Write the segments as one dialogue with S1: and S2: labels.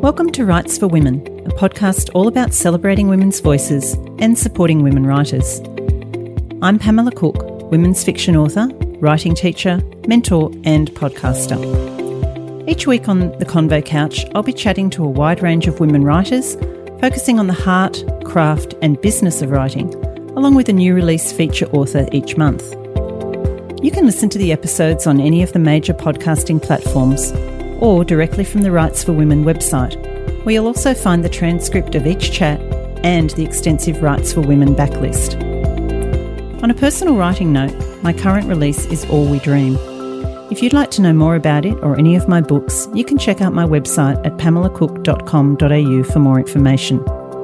S1: Welcome to Rights for Women, a podcast all about celebrating women's voices and supporting women writers. I'm Pamela Cook, women's fiction author, writing teacher, mentor and podcaster. Each week on the Convo Couch, I'll be chatting to a wide range of women writers, focusing on the heart, craft and business of writing, along with a new release feature author each month. You can listen to the episodes on any of the major podcasting platforms or directly from the Rights for Women website, where you'll also find the transcript of each chat and the extensive Rights for Women backlist. On a personal writing note, my current release is All We Dream. If you'd like to know more about it or any of my books, you can check out my website at pamelacook.com.au for more information.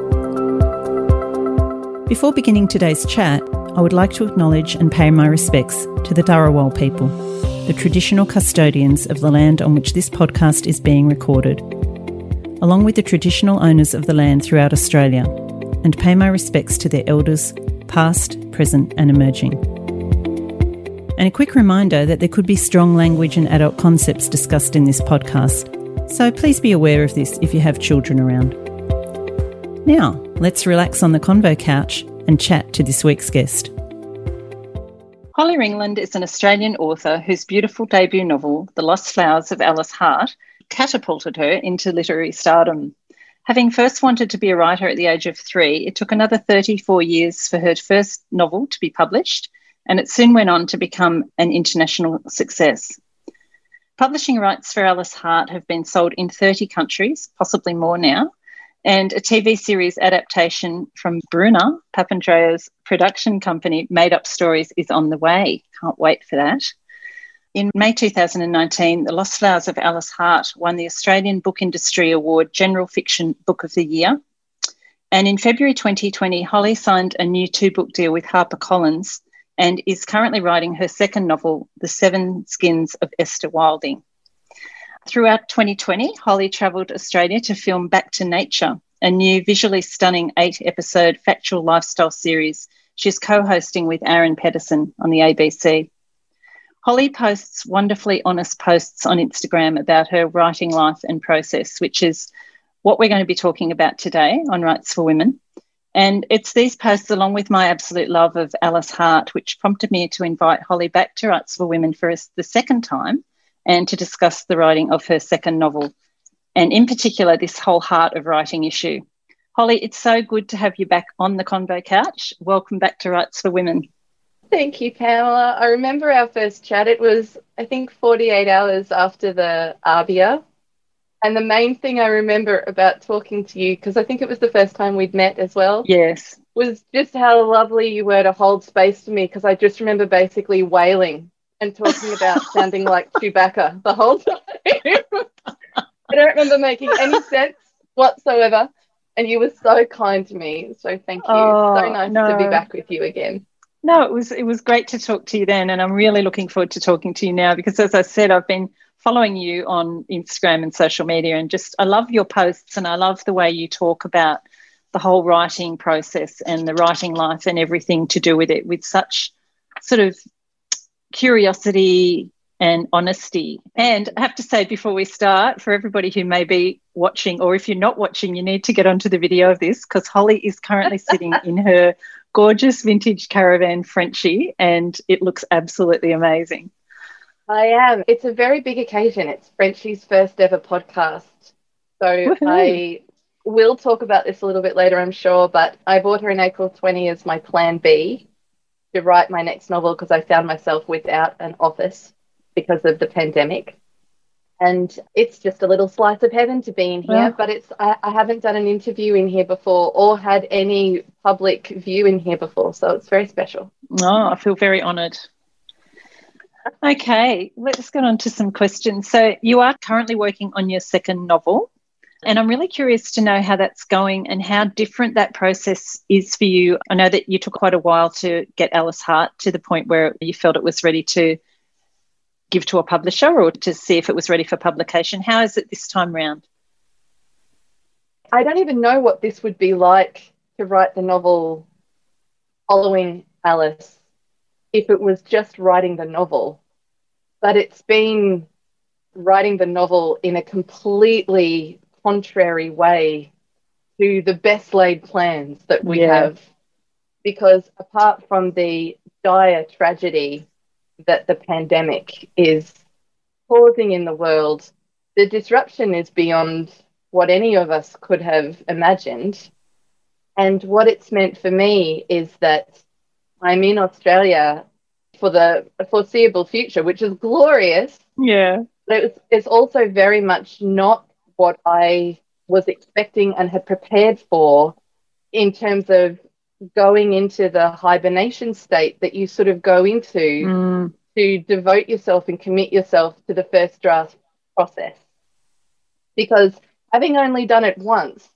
S1: Before beginning today's chat, I would like to acknowledge and pay my respects to the Dharawal people, the traditional custodians of the land on which this podcast is being recorded, along with the traditional owners of the land throughout Australia, and pay my respects to their elders, past, present and emerging. And a quick reminder that there could be strong language and adult concepts discussed in this podcast, so please be aware of this if you have children around. Now, let's relax on the Convo Couch and chat to this week's guest.
S2: Holly Ringland is an Australian author whose beautiful debut novel, The Lost Flowers of Alice Hart, catapulted her into literary stardom. Having first wanted to be a writer at the age of 3, it took another 34 years for her first novel to be published, and it soon went on to become an international success. Publishing rights for Alice Hart have been sold in 30 countries, possibly more now, and a TV series adaptation from Bruna, Papandreou's production company, Made Up Stories, is on the way. Can't wait for that. In May 2019, The Lost Flowers of Alice Hart won the Australian Book Industry Award General Fiction Book of the Year. And in February 2020, Holly signed a new 2-book deal with HarperCollins and is currently writing her second novel, The Seven Skins of Esther Wilding. Throughout 2020, Holly travelled Australia to film Back to Nature, a new visually stunning 8-episode factual lifestyle series she's co-hosting with Aaron Pedersen on the ABC. Holly posts wonderfully honest posts on Instagram about her writing life and process, which is what we're going to be talking about today on Rights for Women. And it's these posts, along with my absolute love of Alice Hart, which prompted me to invite Holly back to Rights for Women for the second time and to discuss the writing of her second novel, and in particular, this whole heart of writing issue. Holly, it's so good to have you back on the Convo Couch. Welcome back to Rights for Women.
S3: Thank you, Pamela. I remember our first chat. It was, I think, 48 hours after the ARBIA. And the main thing I remember about talking to you, because I think it was the first time we'd met as well.
S2: Yes.
S3: Was just how lovely you were to hold space for me, because I just remember basically wailing and talking about sounding like Chewbacca the whole time. I don't remember making any sense whatsoever. And you were so kind to me. So thank you. So nice to be back with you again.
S2: No, it was great to talk to you then, and I'm really looking forward to talking to you now because, as I said, I've been following you on Instagram and social media, and just I love your posts and I love the way you talk about the whole writing process and the writing life and everything to do with it with such sort of curiosity and honesty. And I have to say before we start, for everybody who may be watching, or if you're not watching, you need to get onto the video of this because Holly is currently sitting in her gorgeous vintage caravan Frenchie and it looks absolutely amazing.
S3: I am. It's a very big occasion. It's Frenchie's first ever podcast. So woohoo. I will talk about this a little bit later, I'm sure, but I bought her in April 20 as my plan B to write my next novel because I found myself without an office because of the pandemic. And it's just a little slice of heaven to be in here, but I haven't done an interview in here before or had any public view in here before, so it's very special.
S2: Oh, I feel very honoured. Okay, let's get on to some questions. So you are currently working on your second novel, and I'm really curious to know how that's going and how different that process is for you. I know that you took quite a while to get Alice Hart to the point where you felt it was ready to give to a publisher or to see if it was ready for publication. How is it this time round?
S3: I don't even know what this would be like to write the novel following Alice if it was just writing the novel. But it's been writing the novel in a completely contrary way to the best laid plans that we have. Because apart from the dire tragedy that the pandemic is causing in the world, the disruption is beyond what any of us could have imagined. And what it's meant for me is that I'm in Australia for the foreseeable future, which is glorious.
S2: Yeah.
S3: But it's also very much not what I was expecting and had prepared for in terms of going into the hibernation state that you sort of go into to devote yourself and commit yourself to the first draft process. Because having only done it once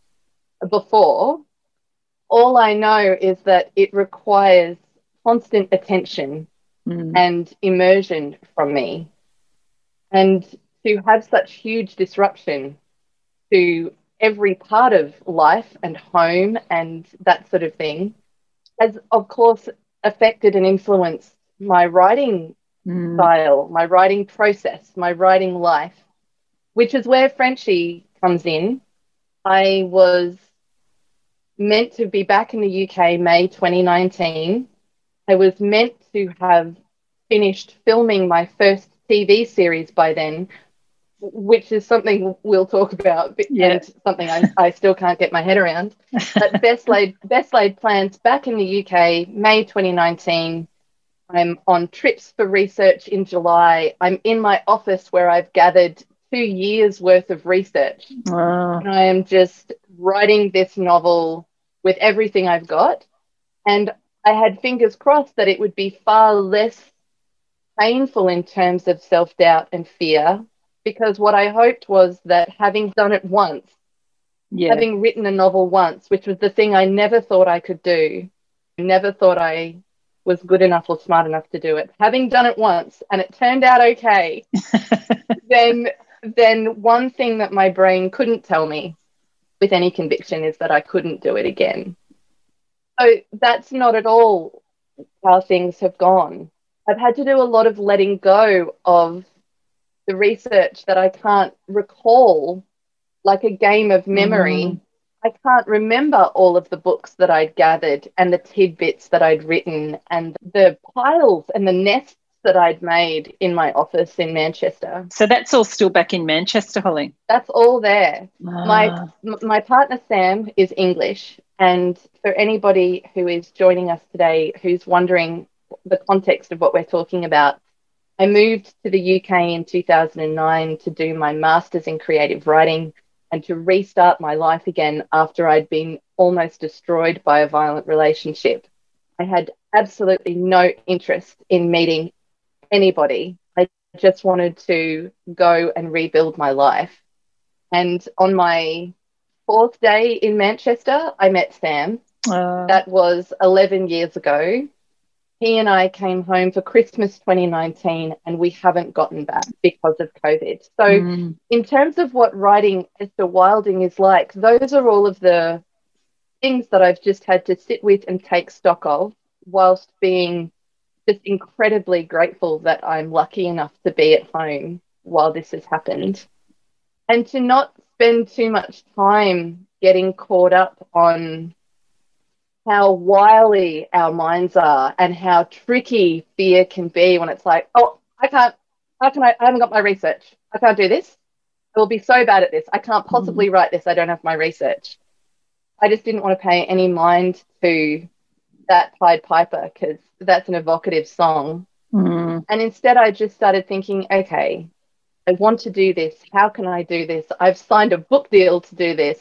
S3: before, all I know is that it requires constant attention and immersion from me. And to have such huge disruption to every part of life and home and that sort of thing has, of course, affected and influenced my writing style, my writing process, my writing life, which is where Frenchie comes in. I was meant to be back in the UK May 2019. I was meant to have finished filming my first TV series by then, which is something we'll talk about, and something I still can't get my head around. But best laid plans back in the UK, May 2019. I'm on trips for research in July. I'm in my office where I've gathered 2 years worth of research.
S2: Wow.
S3: And I am just writing this novel with everything I've got. And I had fingers crossed that it would be far less painful in terms of self-doubt and fear, because what I hoped was that having done it once, having written a novel once, which was the thing I never thought I could do, never thought I was good enough or smart enough to do it, having done it once and it turned out okay, then one thing that my brain couldn't tell me with any conviction is that I couldn't do it again. So that's not at all how things have gone. I've had to do a lot of letting go of the research that I can't recall, like a game of memory. I can't remember all of the books that I'd gathered and the tidbits that I'd written and the piles and the nests that I'd made in my office in Manchester.
S2: So that's all still back in Manchester, Holly?
S3: That's all there. My partner, Sam, is English. And for anybody who is joining us today who's wondering the context of what we're talking about, I moved to the UK in 2009 to do my master's in creative writing and to restart my life again after I'd been almost destroyed by a violent relationship. I had absolutely no interest in meeting anybody. I just wanted to go and rebuild my life. And on my 4th day in Manchester, I met Sam. That was 11 years ago. He and I came home for Christmas 2019 and we haven't gotten back because of COVID. So in terms of what writing Esther Wilding is like, those are all of the things that I've just had to sit with and take stock of, whilst being just incredibly grateful that I'm lucky enough to be at home while this has happened. And to not spend too much time getting caught up on how wily our minds are and how tricky fear can be when it's like, oh, I haven't got my research. I can't do this. I will be so bad at this. I can't possibly write this. I don't have my research. I just didn't want to pay any mind to that Pied Piper because that's an evocative song. And instead I just started thinking, okay, I want to do this. How can I do this? I've signed a book deal to do this.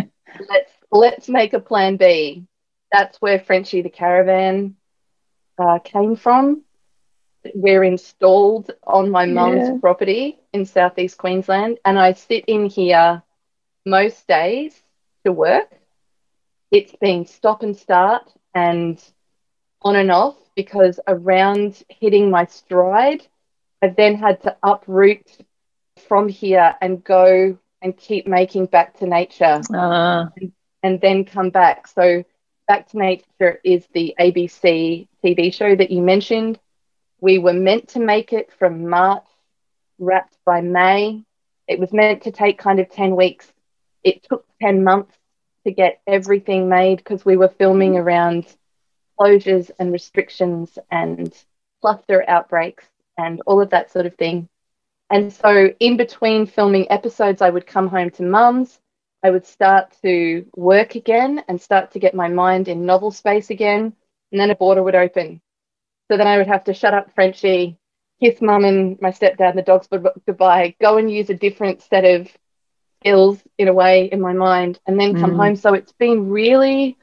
S3: Let's make a plan B. That's where Frenchie the Caravan came from. We're installed on my mum's property in southeast Queensland, and I sit in here most days to work. It's been stop and start and on and off because around hitting my stride, I've then had to uproot from here and go and keep making Back to Nature and then come back. So Back to Nature is the ABC TV show that you mentioned. We were meant to make it from March, wrapped by May. It was meant to take kind of 10 weeks It took 10 months to get everything made because we were filming around closures and restrictions and cluster outbreaks and all of that sort of thing. And so in between filming episodes, I would come home to mum's. I would start to work again and start to get my mind in novel space again. And then a border would open. So then I would have to shut up Frenchie, kiss mum and my stepdad and the dogs goodbye, go and use a different set of skills in a way in my mind, and then come home. So it's been really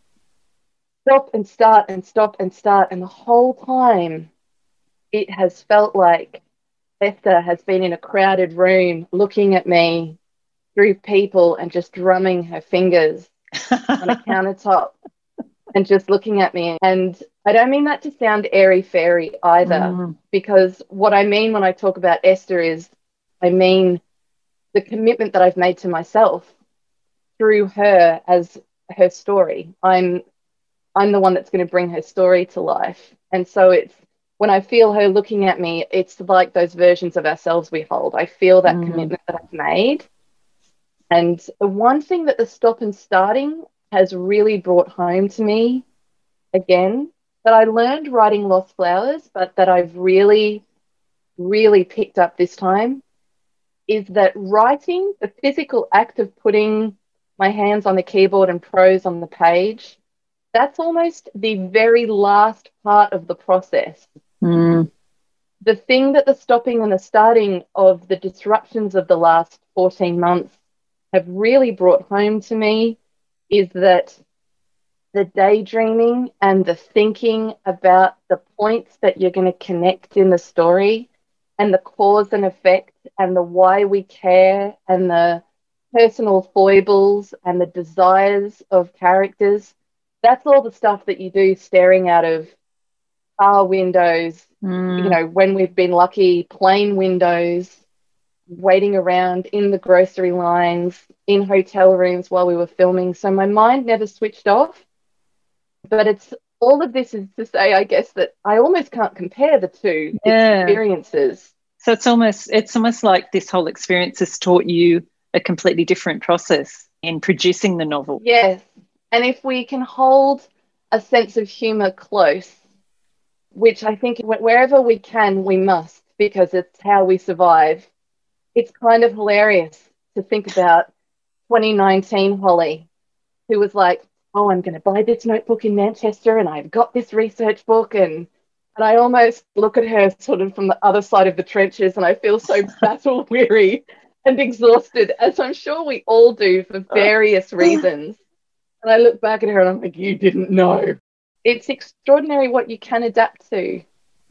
S3: stop and start and stop and start. And the whole time it has felt like Esther has been in a crowded room looking at me through people and just drumming her fingers on a countertop and just looking at me. And I don't mean that to sound airy-fairy either, because what I mean when I talk about Esther is I mean the commitment that I've made to myself through her as her story. I'm the one that's going to bring her story to life. And so it's when I feel her looking at me, it's like those versions of ourselves we hold. I feel that commitment that I've made. And the one thing that the stop and starting has really brought home to me, again, that I learned writing Lost Flowers, but that I've really, really picked up this time, is that writing, the physical act of putting my hands on the keyboard and prose on the page, that's almost the very last part of the process. The thing that the stopping and the starting of the disruptions of the last 14 months have really brought home to me is that the daydreaming and the thinking about the points that you're going to connect in the story and the cause and effect and the why we care and the personal foibles and the desires of characters, that's all the stuff that you do staring out of car windows, you know, when we've been lucky, plane windows, waiting around in the grocery lines, in hotel rooms while we were filming. So my mind never switched off. But it's all of this is to say, I guess, that I almost can't compare the two experiences.
S2: So it's almost like this whole experience has taught you a completely different process in producing the novel.
S3: Yes. And if we can hold a sense of humour close, which I think wherever we can, we must, because it's how we survive. It's kind of hilarious to think about 2019 Holly, who was like, oh, I'm going to buy this notebook in Manchester and I've got this research book. And I almost look at her sort of from the other side of the trenches and I feel so battle weary and exhausted, as I'm sure we all do for various reasons. And I look back at her and I'm like, you didn't know. It's extraordinary what you can adapt to.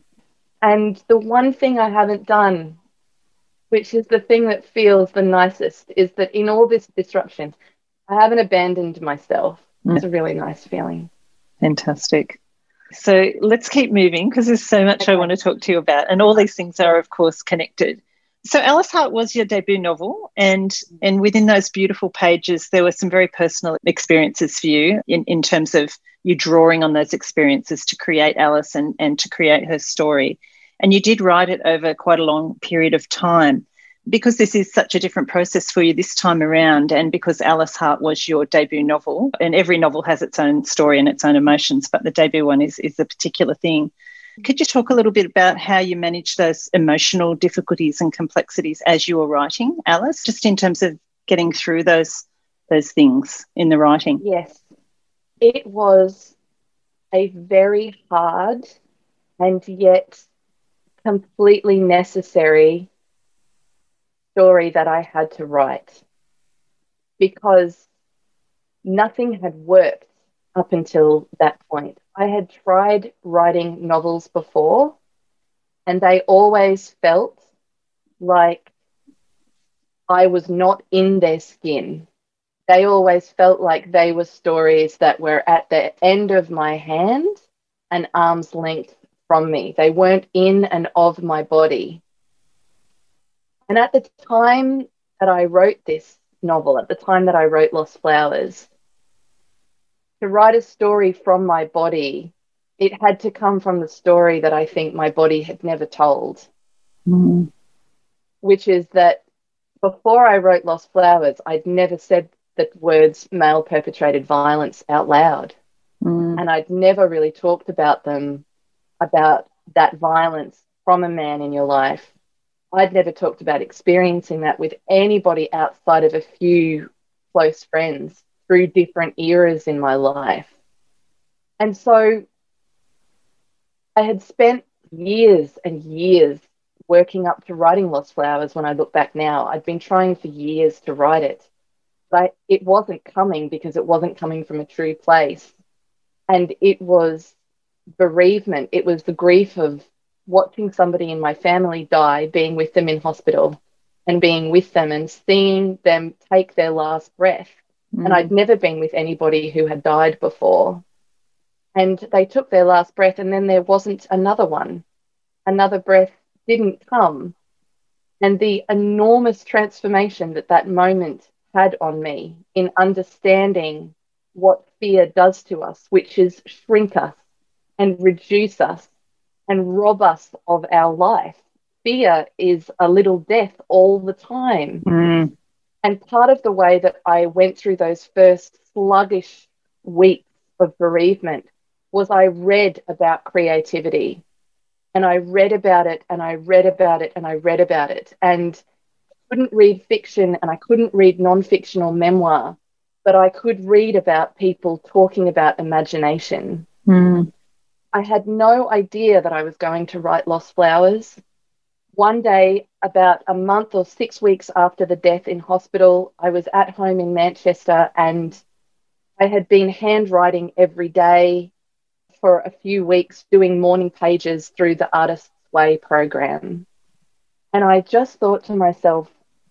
S3: And the one thing I haven't done, which is the thing that feels the nicest, is that in all this disruption, I haven't abandoned myself. It's a really nice feeling.
S2: Fantastic. So let's keep moving because there's so much I want to talk to you about. And all these things are, of course, connected. So Alice Hart was your debut novel, and within those beautiful pages, there were some very personal experiences for you in terms of you drawing on those experiences to create Alice and to create her story. And you did write it over quite a long period of time. Because this is such a different process for you this time around, and because Alice Hart was your debut novel, and every novel has its own story and its own emotions, but the debut one is the particular thing. Could you talk a little bit about how you managed those emotional difficulties and complexities as you were writing, Alice, just in terms of getting through those things in the writing?
S3: Yes. It was a very hard and yet completely necessary story that I had to write, because nothing had worked up until that point. I had tried writing novels before and they always felt like I was not in their skin. They always felt like they were stories that were at the end of my hand and arm's length from me. They weren't in and of my body. And at the time that I wrote this novel, at the time that I wrote Lost Flowers, to write a story from my body, it had to come from the story that I think my body had never told, which is that before I wrote Lost Flowers, I'd never said the words male perpetrated violence out loud. And I'd never really talked about that violence from a man in your life. I'd never talked about experiencing that with anybody outside of a few close friends through different eras in my life. And so I had spent years and years working up to writing Lost Flowers. When I look back now, I'd been trying for years to write it, but it wasn't coming because it wasn't coming from a true place. And it was bereavement. It was the grief of watching somebody in my family die, being with them in hospital and being with them and seeing them take their last breath. And I'd never been with anybody who had died before. And they took their last breath, and then there wasn't another one. Another breath didn't come. And the enormous transformation that moment had on me in understanding what fear does to us, which is shrink us and reduce us and rob us of our life. Fear is a little death all the time. And part of the way that I went through those first sluggish weeks of bereavement was I read about creativity, and I read about it, and I read about it, and I read about it. And I couldn't read fiction, and I couldn't read non-fictional memoir, but I could read about people talking about imagination. I had no idea that I was going to write Lost Flowers. One day, about a month or 6 weeks after the death in hospital, I was at home in Manchester, and I had been handwriting every day for a few weeks, doing morning pages through the Artist's Way program. And I just thought to myself,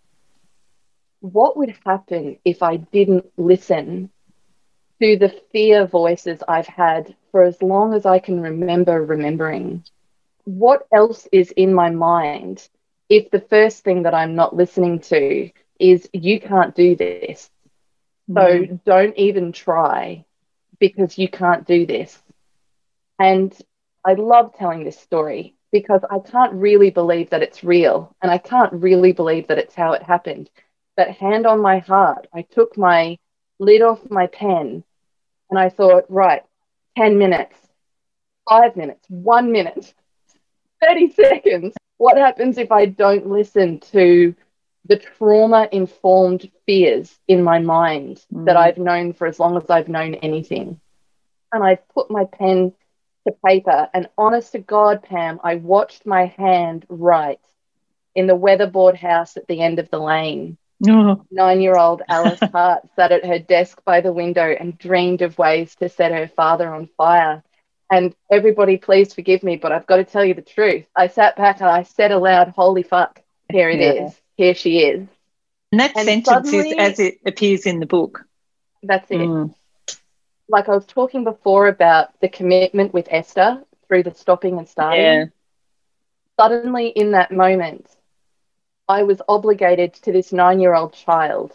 S3: what would happen if I didn't listen to the fear voices I've had for as long as I can remember remembering? What else is in my mind if the first thing that I'm not listening to is, you can't do this, so don't even try because you can't do this? And I love telling this story because I can't really believe that it's real, and I can't really believe that it's how it happened. But hand on my heart, I took my lid off my pen and I thought, right, 10 minutes, 5 minutes, 1 minute, 30 seconds. What happens if I don't listen to the trauma-informed fears in my mind that I've known for as long as I've known anything? And I put my pen to paper, and honest to God, Pam, I watched my hand write in the weatherboard house at the end of the lane. 9-year-old Alice Hart sat at her desk by the window and dreamed of ways to set her father on fire. And everybody, please forgive me, but I've got to tell you the truth. I sat back and I said aloud, holy fuck, here it is. Here she is.
S2: And that sentence is as it appears in the book.
S3: That's it. Like I was talking before about the commitment with Esther through the stopping and starting. Suddenly in that moment, I was obligated to this 9-year-old child.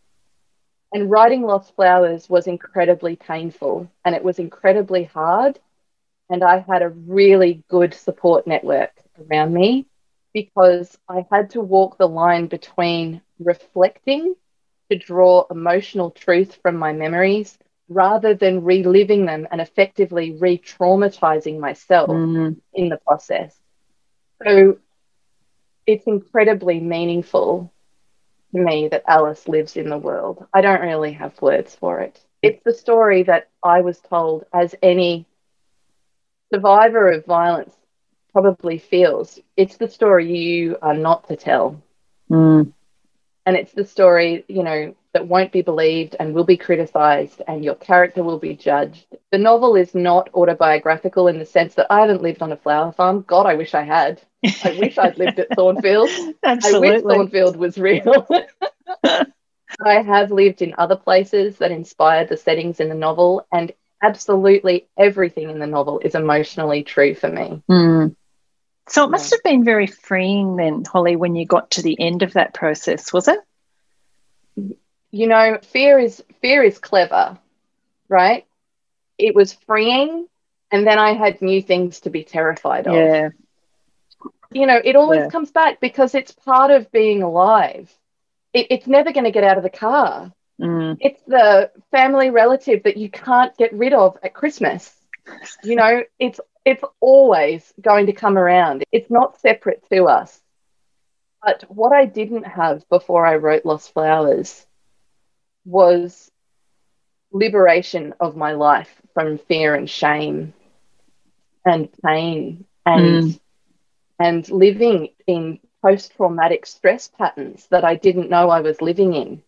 S3: And writing Lost Flowers was incredibly painful, and it was incredibly hard. And I had a really good support network around me because I had to walk the line between reflecting to draw emotional truth from my memories rather than reliving them and effectively re-traumatizing myself in the process. So it's incredibly meaningful to me that Alice lives in the world. I don't really have words for it. It's the story that I was told, as any survivor of violence probably feels. It's the story you are not to tell. And it's the story, you know, that won't be believed and will be criticized, and your character will be judged. The novel is not autobiographical in the sense that I haven't lived on a flower farm. God, I wish I had. I wish I'd lived at Thornfield.
S2: Absolutely.
S3: I wish Thornfield was real. I have lived in other places that inspired the settings in the novel, and absolutely everything in the novel is emotionally true for me.
S2: So it must have been very freeing then, Holly, when you got to the end of that process, was it?
S3: You know, fear is clever, right? It was freeing, and then I had new things to be terrified of.
S2: Yeah.
S3: You know, it always comes back because it's part of being alive. it's never going to get out of the car.
S2: Mm.
S3: It's the family relative that you can't get rid of at Christmas. You know, it's always going to come around. It's not separate to us. But what I didn't have before I wrote Lost Flowers was liberation of my life from fear and shame and pain and living in post-traumatic stress patterns that I didn't know I was living in.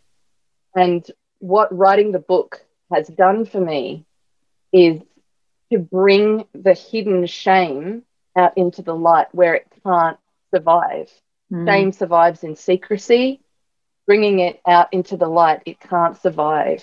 S3: And what writing the book has done for me is to bring the hidden shame out into the light where it can't survive. Shame survives in secrecy. Bringing it out into the light, it can't survive.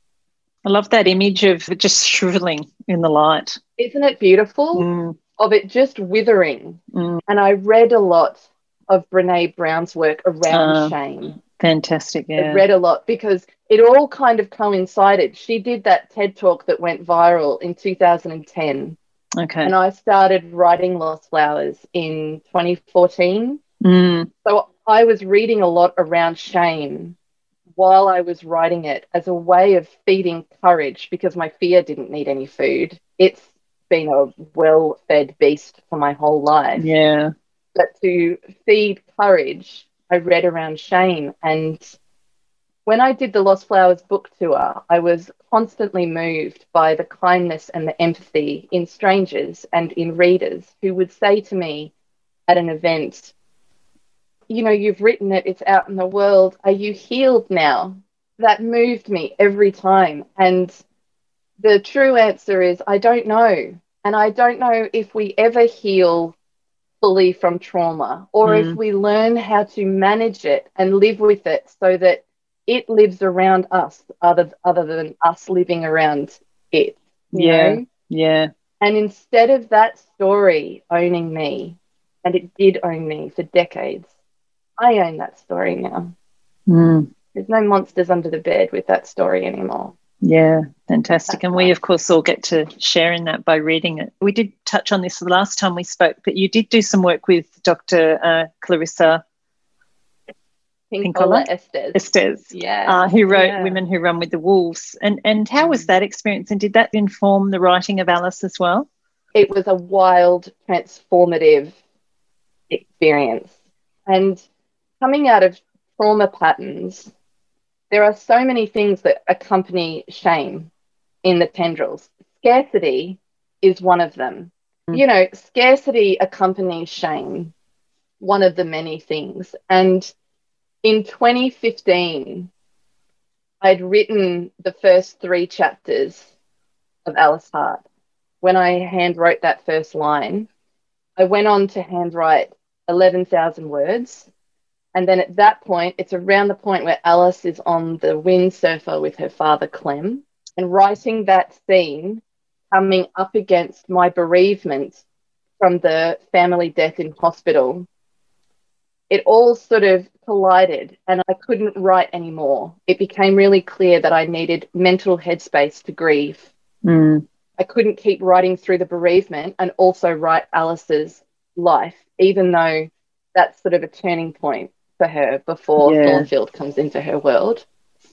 S2: I love that image of just shriveling in the light.
S3: Isn't it beautiful? Of it just withering. And I read a lot of Brené Brown's work around shame.
S2: Fantastic, yeah.
S3: I read a lot because it all kind of coincided. She did that TED Talk that went viral in 2010.
S2: Okay.
S3: And I started writing Lost Flowers in 2014. So I was reading a lot around shame while I was writing it as a way of feeding courage, because my fear didn't need any food. It's been a well-fed beast for my whole life.
S2: Yeah.
S3: But to feed courage, I read around shame. And when I did the Lost Flowers book tour, I was constantly moved by the kindness and the empathy in strangers and in readers who would say to me at an event, you know, you've written it, it's out in the world. Are you healed now? That moved me every time. And the true answer is, I don't know. And I don't know if we ever heal fully from trauma, or if we learn how to manage it and live with it so that it lives around us other than us living around it. You know?
S2: Yeah.
S3: And instead of that story owning me, and it did own me for decades, I own that story now. There's no monsters under the bed with that story anymore.
S2: Yeah, fantastic. And we, of course, all get to share in that by reading it. We did touch on this the last time we spoke, but you did do some work with Dr. Clarissa Pinkola Estes, who wrote Women Who Run with the Wolves. And how was that experience? And did that inform the writing of Alice as well?
S3: It was a wild, transformative experience. And coming out of trauma patterns, there are so many things that accompany shame in the tendrils. Scarcity is one of them. You know, scarcity accompanies shame, one of the many things. And in 2015, I'd written the first 3 chapters of Alice Hart. When I handwrote that first line, I went on to handwrite 11,000 words. And then at that point, it's around the point where Alice is on the windsurfer with her father, Clem, and writing that scene, coming up against my bereavement from the family death in hospital. It all sort of collided and I couldn't write anymore. It became really clear that I needed mental headspace to grieve. I couldn't keep writing through the bereavement and also write Alice's life, even though that's sort of a turning point for her before Thornfield comes into her world.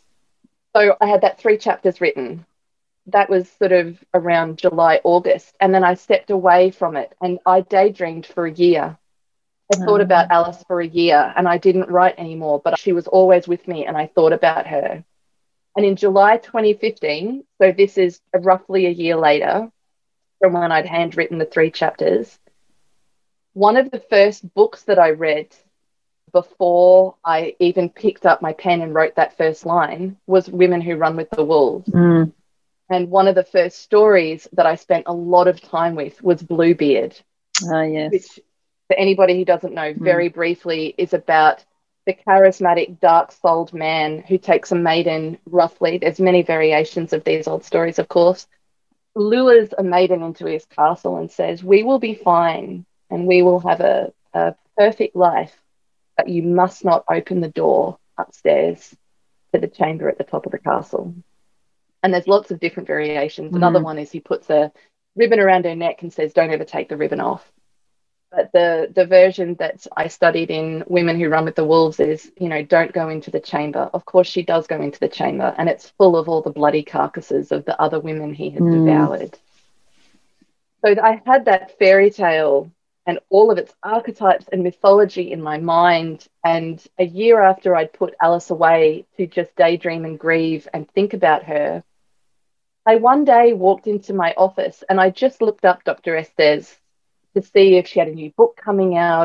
S3: So I had that 3 chapters written. That was sort of around July, August. And then I stepped away from it and I daydreamed for a year. I thought about Alice for a year and I didn't write anymore, but she was always with me and I thought about her. And in July 2015, so this is roughly a year later from when I'd handwritten the 3 chapters, one of the first books that I read before I even picked up my pen and wrote that first line was Women Who Run with the Wolves. And one of the first stories that I spent a lot of time with was Bluebeard. Which, for anybody who doesn't know, very briefly is about the charismatic, dark-souled man who takes a maiden, roughly, there's many variations of these old stories, of course, lures a maiden into his castle and says, we will be fine and we will have a perfect life, but you must not open the door upstairs to the chamber at the top of the castle. And there's lots of different variations. Another one is he puts a ribbon around her neck and says, don't ever take the ribbon off. But the version that I studied in Women Who Run with the Wolves is, don't go into the chamber. Of course, she does go into the chamber, and it's full of all the bloody carcasses of the other women he had devoured. So I had that fairy tale and all of its archetypes and mythology in my mind. And a year after I'd put Alice away to just daydream and grieve and think about her, I one day walked into my office and I just looked up Dr. Estes to see if she had a new book coming out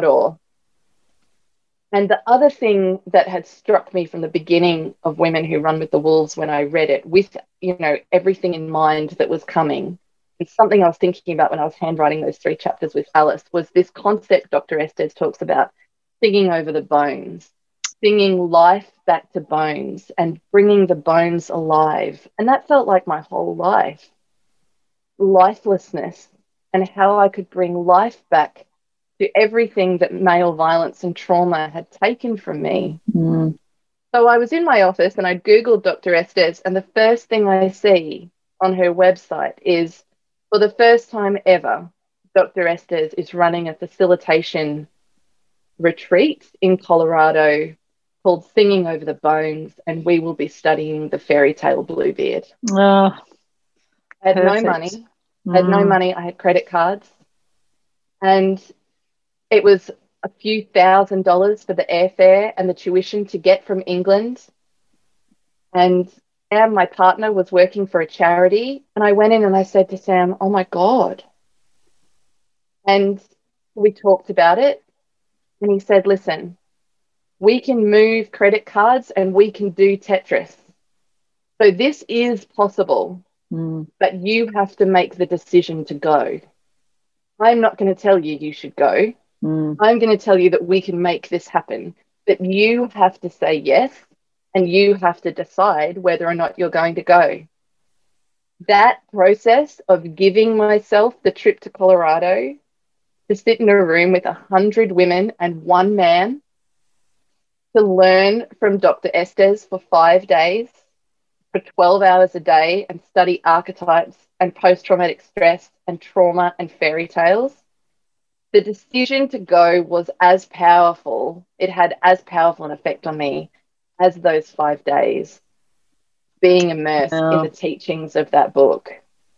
S3: And the other thing that had struck me from the beginning of Women Who Run with the Wolves when I read it, with, everything in mind that was coming, and something I was thinking about when I was handwriting those 3 chapters with Alice, was this concept Dr. Estes talks about, singing over the bones, singing life back to bones and bringing the bones alive. And that felt like my whole life, lifelessness, and how I could bring life back to everything that male violence and trauma had taken from me. So I was in my office and I Googled Dr. Estes, and the first thing I see on her website is, for the first time ever, Dr. Estes is running a facilitation retreat in Colorado called Singing Over the Bones, and we will be studying the fairy tale Bluebeard.
S2: Oh,
S3: I had no money. I had credit cards. And it was a few $1,000s for the airfare and the tuition to get from England. And Sam, my partner, was working for a charity. And I went in and I said to Sam, oh my God. And we talked about it. And he said, listen, we can move credit cards and we can do Tetris. So this is possible, but you have to make the decision to go. I'm not going to tell you you should go. I'm going to tell you that we can make this happen, but you have to say yes, and you have to decide whether or not you're going to go. That process of giving myself the trip to Colorado to sit in a room with 100 women and 1 man, to learn from Dr. Estes for 5 days, for 12 hours a day, and study archetypes and post-traumatic stress and trauma and fairy tales. The decision to go was as powerful. It had as powerful an effect on me as those 5 days being immersed in the teachings of that book.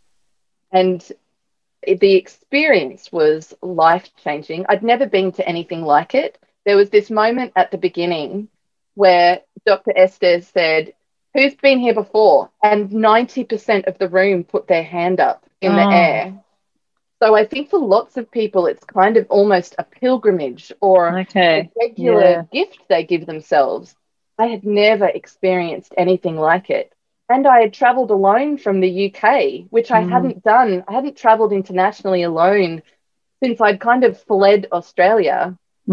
S3: And the experience was life-changing. I'd never been to anything like it. There was this moment at the beginning where Dr. Estes said, who's been here before? And 90% of the room put their hand up in the air. So I think for lots of people, it's kind of almost a pilgrimage or a regular gift they give themselves. I had never experienced anything like it. And I had travelled alone from the UK, which I hadn't done. I hadn't travelled internationally alone since I'd kind of fled Australia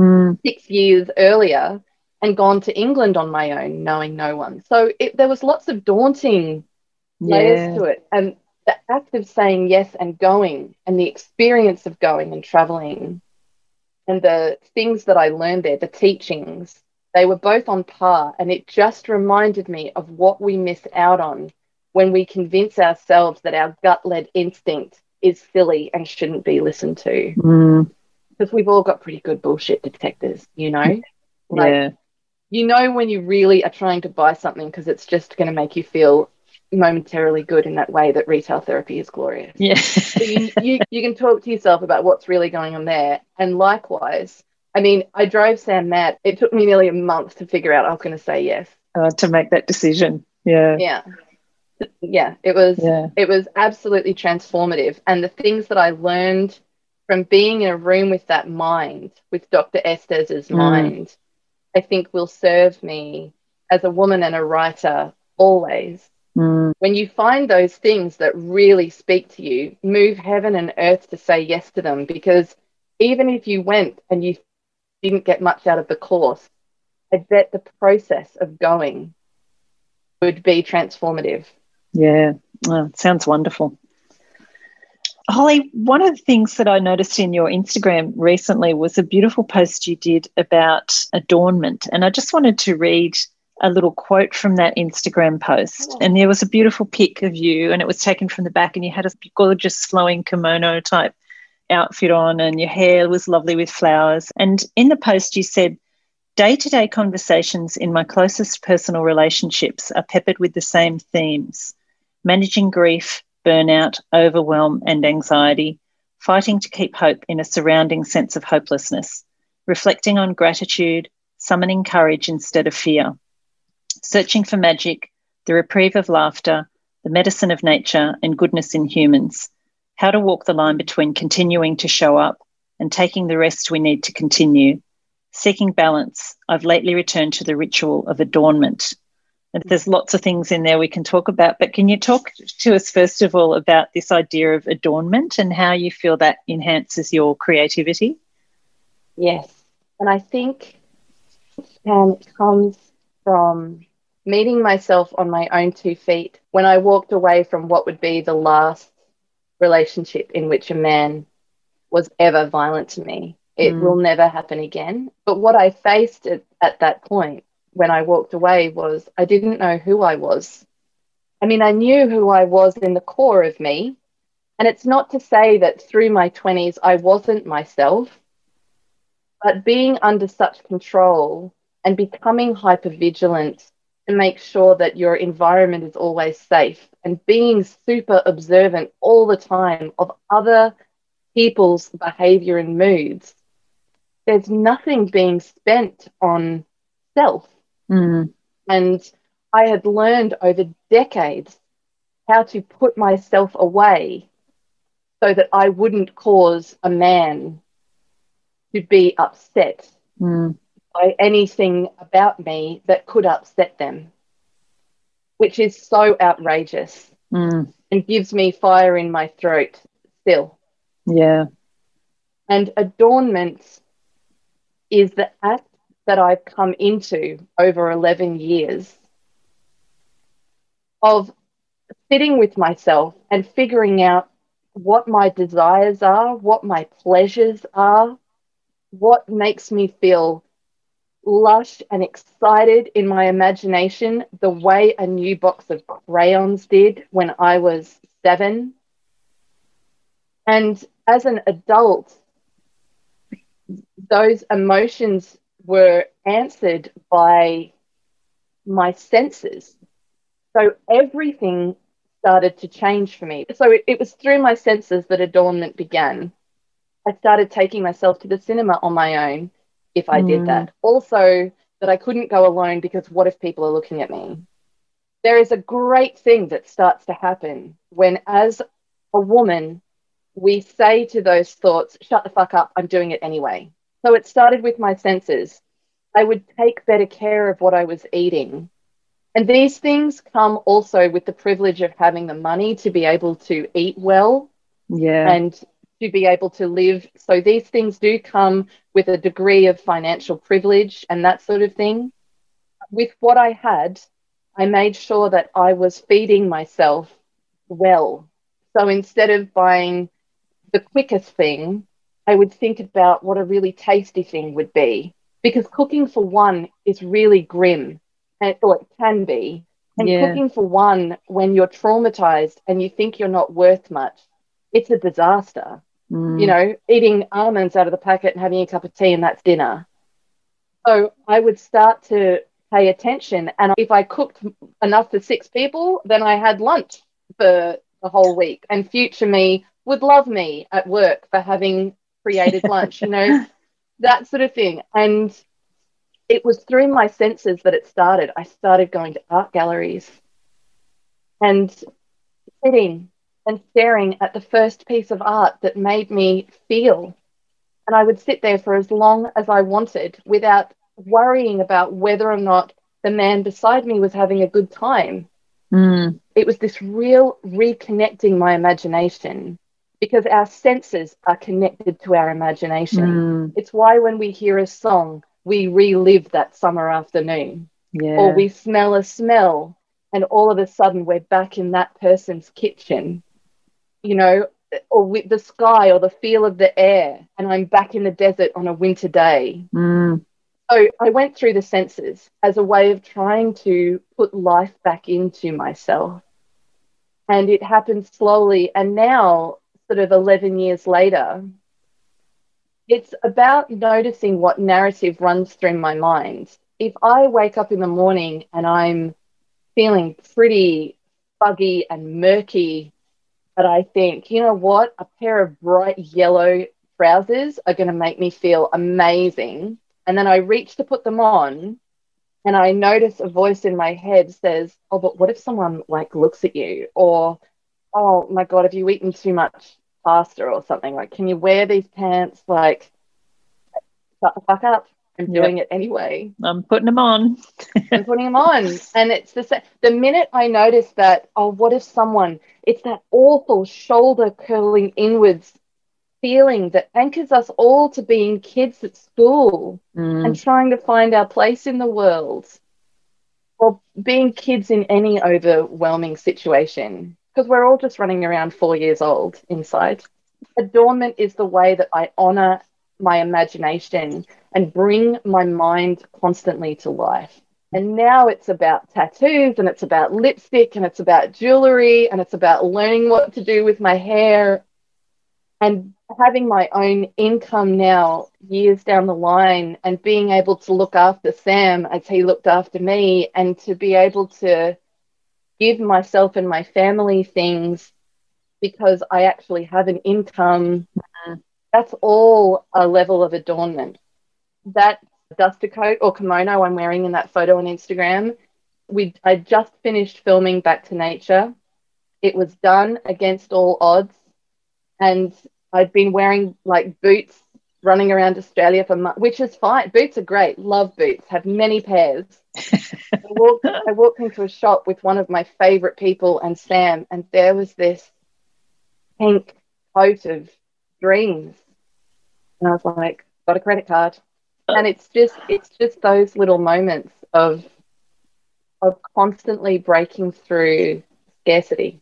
S3: 6 years earlier and gone to England on my own, knowing no one. So there was lots of daunting layers to it. And the act of saying yes and going, and the experience of going and travelling, and the things that I learned there, the teachings, they were both on par. And it just reminded me of what we miss out on when we convince ourselves that our gut-led instinct is silly and shouldn't be listened to. Because we've all got pretty good bullshit detectors, you know? You know when you really are trying to buy something because it's just going to make you feel momentarily good in that way that retail therapy is glorious. So you can talk to yourself about what's really going on there. And likewise, I mean, I drove Sam mad. It took me nearly a month to figure out I was going to say yes.
S2: To make that decision.
S3: It was absolutely transformative. And the things that I learned from being in a room with that mind, with Dr. Estes's mind, I think will serve me as a woman and a writer always. When you find those things that really speak to you, move heaven and earth to say yes to them, because even if you went and you didn't get much out of the course, I bet the process of going would be transformative.
S2: It sounds wonderful. Holly, one of the things that I noticed in your Instagram recently was a beautiful post you did about adornment, and I just wanted to read a little quote from that Instagram post. And there was a beautiful pic of you, and it was taken from the back, and you had a gorgeous flowing kimono type outfit on and your hair was lovely with flowers. And in the post you said, day-to-day conversations in my closest personal relationships are peppered with the same themes: managing grief, burnout, overwhelm and anxiety, fighting to keep hope in a surrounding sense of hopelessness, reflecting on gratitude, summoning courage instead of fear, searching for magic, the reprieve of laughter, the medicine of nature and goodness in humans, how to walk the line between continuing to show up and taking the rest we need to continue, seeking balance. I've lately returned to the ritual of adornment. And there's lots of things in there we can talk about, but can you talk to us first of all about this idea of adornment and how you feel that enhances your creativity?
S3: Yes. And I think it comes from meeting myself on my own 2 feet when I walked away from what would be the last relationship in which a man was ever violent to me. It will never happen again. But what I faced at that point when I walked away was I didn't know who I was. I mean, I knew who I was in the core of me. And it's not to say that through my 20s I wasn't myself, but being under such control and becoming hypervigilant to make sure that your environment is always safe and being super observant all the time of other people's behavior and moods, there's nothing being spent on self. And I had learned over decades how to put myself away so that I wouldn't cause a man to be upset by anything about me that could upset them, which is so outrageous and gives me fire in my throat still.
S2: Yeah.
S3: And adornment is the act that I've come into over 11 years of sitting with myself and figuring out what my desires are, what my pleasures are, what makes me feel lush and excited in my imagination, the way a new box of crayons did when I was 7. And as an adult, those emotions were answered by my senses. So everything started to change for me. So it was through my senses that adornment began. I started taking myself to the cinema on my own if I did that. Also, that I couldn't go alone because what if people are looking at me? There is a great thing that starts to happen when, as a woman, we say to those thoughts, shut the fuck up, I'm doing it anyway. So it started with my senses. I would take better care of what I was eating. And these things come also with the privilege of having the money to be able to eat well and to be able to live. So these things do come with a degree of financial privilege and that sort of thing. With what I had, I made sure that I was feeding myself well. So instead of buying the quickest thing, I would think about what a really tasty thing would be, because cooking for one is really grim, or it can be. And cooking for one when you're traumatized and you think you're not worth much, it's a disaster. You know, eating almonds out of the packet and having a cup of tea and that's dinner. So I would start to pay attention. And if I cooked enough for 6 people, then I had lunch for the whole week. And future me would love me at work for having created lunch, you know, that sort of thing. And it was through my senses that it started. I started going to art galleries and sitting and staring at the first piece of art that made me feel. And I would sit there for as long as I wanted without worrying about whether or not the man beside me was having a good time. It was this real reconnecting my imagination, because our senses are connected to our imagination. It's why when we hear a song, we relive that summer afternoon. Or we smell a smell and all of a sudden we're back in that person's kitchen, you know, or with the sky or the feel of the air, and I'm back in the desert on a winter day. So I went through the senses as a way of trying to put life back into myself. And it happened slowly. And now, sort of 11 years later, it's about noticing what narrative runs through my mind. If I wake up in the morning and I'm feeling pretty fuggy and murky, but I think, you know what, a pair of bright yellow trousers are going to make me feel amazing. And then I reach to put them on and I notice a voice in my head says, oh, but what if someone like looks at you? Or, oh my God, have you eaten too much pasta or something? Like, can you wear these pants? Like, shut the fuck up. I'm doing it anyway.
S2: I'm putting them on.
S3: I'm putting them on. And it's the minute I notice that, oh, what if someone, it's that awful shoulder curling inwards feeling that anchors us all to being kids at school and trying to find our place in the world, or being kids in any overwhelming situation, because we're all just running around 4 years old inside. Adornment is the way that I honor my imagination and bring my mind constantly to life. And now it's about tattoos, and it's about lipstick, and it's about jewelry, and it's about learning what to do with my hair, and having my own income now years down the line, and being able to look after Sam as he looked after me, and to be able to give myself and my family things because I actually have an income. That's all a level of adornment. That duster coat or kimono I'm wearing in that photo on Instagram, I just finished filming Back to Nature. It was done against all odds, and I'd been wearing like boots running around Australia for months, which is fine. Boots are great. Love boots. Have many pairs. I walked into a shop with one of my favorite people and Sam, and there was this pink coat of dreams. And I was like, got a credit card. And it's just those little moments of constantly breaking through scarcity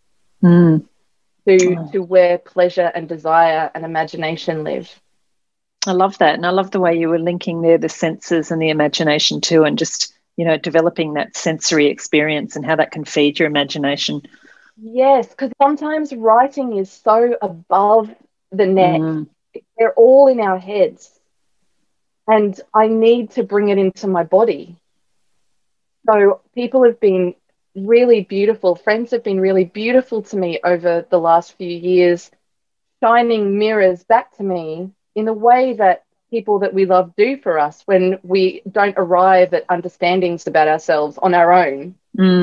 S3: to where pleasure and desire and imagination live.
S2: I love that. And I love the way you were linking there the senses and the imagination too, and just, you know, developing that sensory experience and how that can feed your imagination.
S3: Yes, because sometimes writing is so above the net. They're all in our heads. And I need to bring it into my body. So people have been really beautiful. Friends have been really beautiful to me over the last few years, shining mirrors back to me in the way that people that we love do for us when we don't arrive at understandings about ourselves on our own.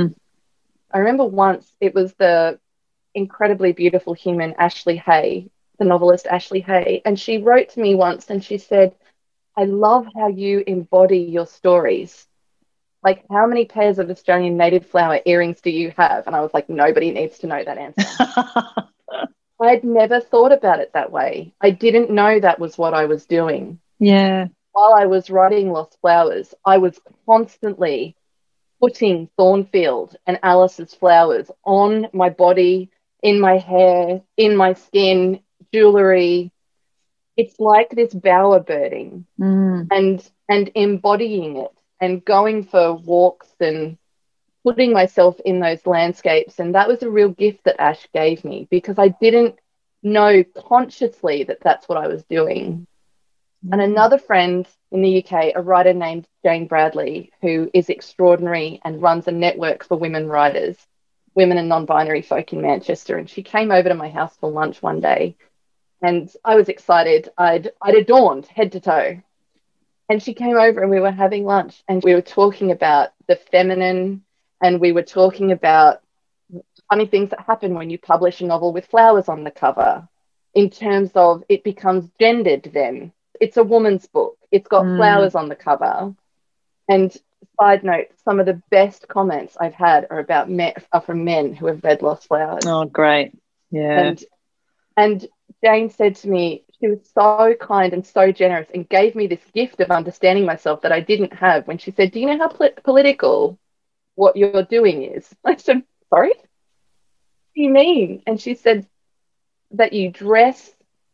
S3: I remember once, it was the incredibly beautiful human Ashley Hay, the novelist Ashley Hay, and she wrote to me once and she said, I love how you embody your stories. Like, how many pairs of Australian native flower earrings do you have? And I was like, nobody needs to know that answer. I'd never thought about it that way. I didn't know that was what I was doing.
S2: Yeah.
S3: While I was writing Lost Flowers, I was constantly putting Thornfield and Alice's flowers on my body, in my hair, in my skin, jewelry. It's like this bower birding and embodying it and going for walks and putting myself in those landscapes. And that was a real gift that Ash gave me, because I didn't know consciously that that's what I was doing. And another friend in the UK, a writer named Jane Bradley, who is extraordinary and runs a network for women writers, women and non-binary folk in Manchester. And she came over to my house for lunch one day. And I was excited. I'd adorned head to toe. And she came over and we were having lunch and we were talking about the feminine, and we were talking about funny things that happen when you publish a novel with flowers on the cover, in terms of it becomes gendered then. It's a woman's book. It's got flowers on the cover. And side note, some of the best comments I've had are from men who have read Lost Flowers.
S2: Oh, great. Yeah.
S3: And Jane said to me, she was so kind and so generous and gave me this gift of understanding myself that I didn't have, when she said, do you know how political what you're doing is? I said, sorry? What do you mean? And she said that you dress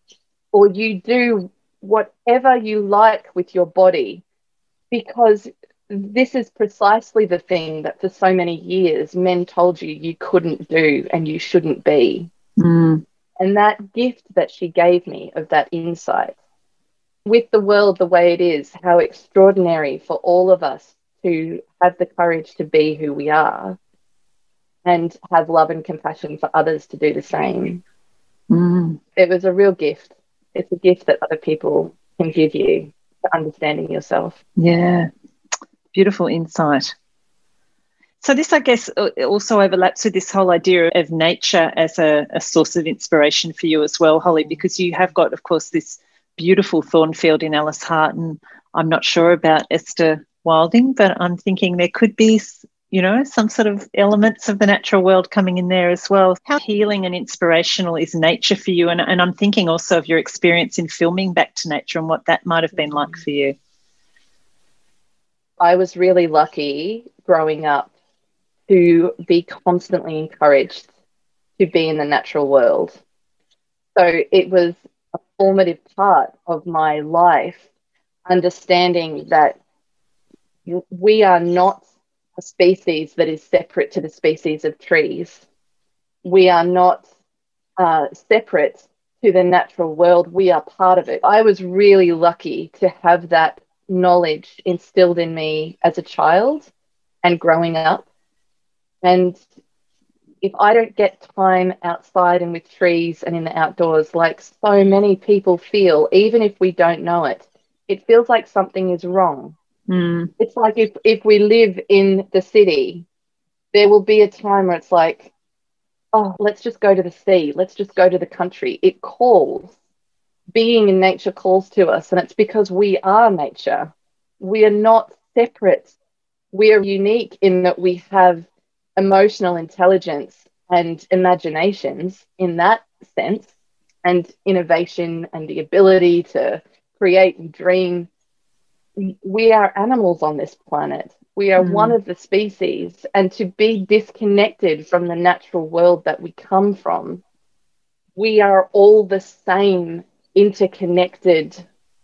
S3: or you do whatever you like with your body, because this is precisely the thing that for so many years men told you you couldn't do and you shouldn't be. And that gift that she gave me of that insight, with the world the way it is, how extraordinary for all of us to have the courage to be who we are and have love and compassion for others to do the same. It was a real gift. It's a gift that other people can give you to understanding yourself.
S2: Yeah, beautiful insight. So this, I guess, also overlaps with this whole idea of nature as a source of inspiration for you as well, Holly, because you have got, of course, this beautiful Thornfield in Alice Hart, and I'm not sure about Esther Wilding, but I'm thinking there could be, you know, some sort of elements of the natural world coming in there as well. How healing and inspirational is nature for you? And I'm thinking also of your experience in filming Back to Nature and what that might have been like for you.
S3: I was really lucky growing up to be constantly encouraged to be in the natural world. So it was a formative part of my life, understanding that we are not a species that is separate to the species of trees. We are not separate to the natural world. We are part of it. I was really lucky to have that knowledge instilled in me as a child and growing up. And if I don't get time outside and with trees and in the outdoors, like so many people feel, even if we don't know it, it feels like something is wrong. It's like if we live in the city, there will be a time where it's like, oh, let's just go to the sea. Let's just go to the country. It calls. Being in nature calls to us, and it's because we are nature. We are not separate. We are unique in that we have emotional intelligence and imaginations in that sense, and innovation and the ability to create and dream. We are animals on this planet. We are one of the species, and to be disconnected from the natural world that we come from, we are all the same interconnected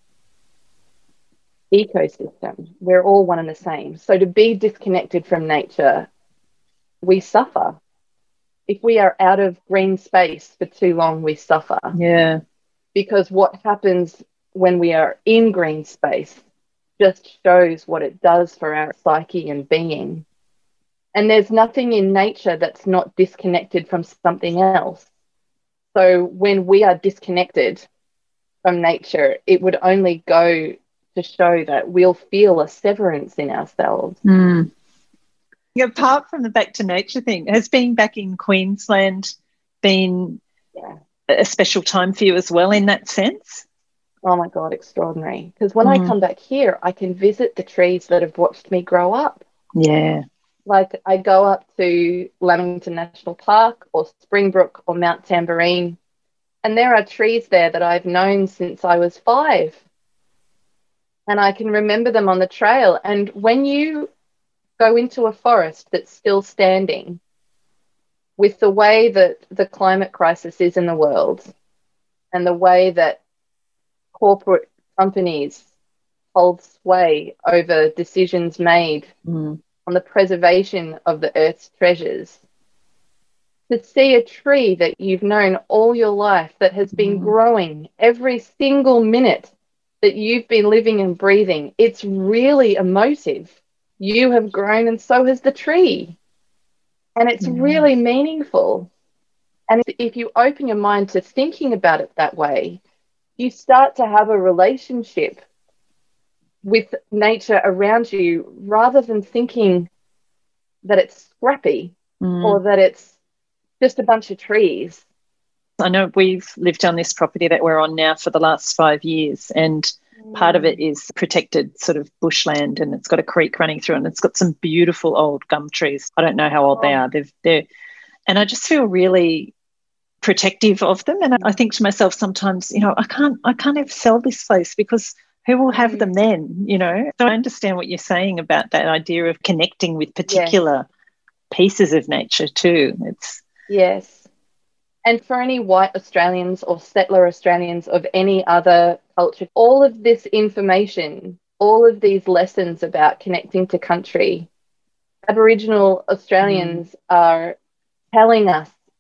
S3: ecosystem. We're all one and the same. So to be disconnected from nature, we suffer. If we are out of green space for too long, we suffer.
S2: Yeah.
S3: Because what happens when we are in green space just shows what it does for our psyche and being. And there's nothing in nature that's not disconnected from something else. So when we are disconnected from nature, it would only go to show that we'll feel a severance in ourselves.
S2: Apart from the Back to Nature thing, has being back in Queensland been a special time for you as well in that sense?
S3: Oh my God, extraordinary. Because when I come back here, I can visit the trees that have watched me grow up.
S2: Yeah.
S3: Like I go up to Lamington National Park or Springbrook or Mount Tamborine, and there are trees there that I've known since I was 5. And I can remember them on the trail. And when you go into a forest that's still standing, with the way that the climate crisis is in the world and the way that corporate companies hold sway over decisions made on the preservation of the Earth's treasures, to see a tree that you've known all your life that has been growing every single minute that you've been living and breathing, it's really emotive. You have grown and so has the tree. And it's really meaningful. And if you open your mind to thinking about it that way, you start to have a relationship with nature around you rather than thinking that it's scrappy or that it's just a bunch of trees.
S2: I know we've lived on this property that we're on now for the last 5 years, and part of it is protected sort of bushland, and it's got a creek running through, and it's got some beautiful old gum trees. I don't know how old they are. And I just feel really protective of them. And I think to myself sometimes, you know, I can't ever sell this place because who will have them then, you know? So I understand what you're saying about that idea of connecting with particular pieces of nature too.
S3: Yes. And for any white Australians or settler Australians of any other culture, all of this information, all of these lessons about connecting to country, Aboriginal Australians are telling us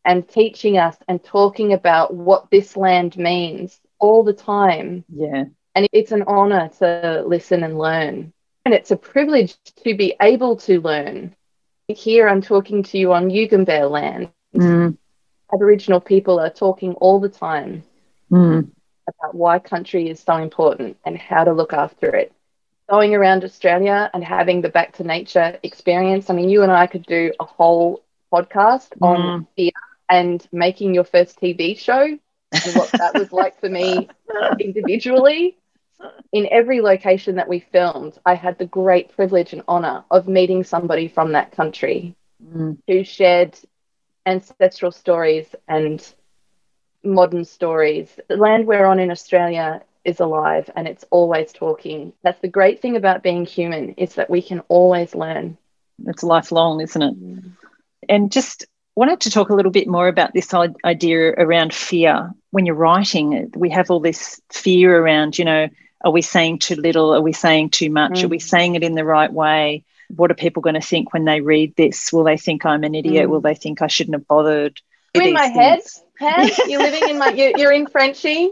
S3: and teaching us and talking about what this land means all the time.
S2: Yeah.
S3: And it's an honor to listen and learn. And it's a privilege to be able to learn. Here I'm talking to you on Yugambeh land. Aboriginal people are talking all the time about why country is so important and how to look after it. Going around Australia and having the Back to Nature experience. I mean, you and I could do a whole podcast on fear and making your first TV show and what that was like for me individually. In every location that we filmed, I had the great privilege and honour of meeting somebody from that country who shared ancestral stories and modern stories. The land we're on in Australia is alive and it's always talking. That's the great thing about being human, is that we can always learn.
S2: It's lifelong, isn't it? And just wanted to talk a little bit more about this idea around fear. When you're writing, we have all this fear around, you know, are we saying too little? Are we saying too much? Are we saying it in the right way? What are people going to think when they read this? Will they think I'm an idiot? Will they think I shouldn't have bothered?
S3: You're in my head, Pam? You're living in my, you're in Frenchie.